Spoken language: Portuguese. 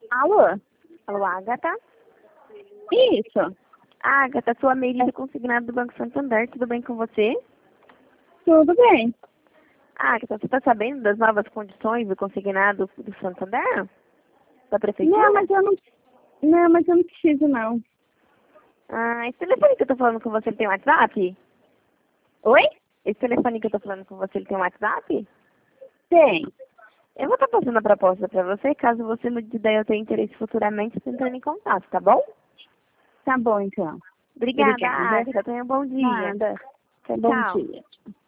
Alô? Alô, Agatha? Isso. Agatha, sou a Meire consignada do Banco Santander. Tudo bem com você? Tudo bem. Agatha, você está sabendo das novas condições do consignado do Santander? Da prefeitura? Não, mas eu não preciso, não. Esse telefone que eu tô falando com você, ele tem WhatsApp? Oi? Esse telefone que eu tô falando com você, ele tem WhatsApp? Tem. Eu vou estar fazendo a proposta para você, caso você mude de ideia ou tenha interesse futuramente, você entrando em contato, tá bom? Tá bom, então. Obrigada, Obrigada. Agatha. Tenha um bom dia. Nada. Tchau, Bom tchau. dia.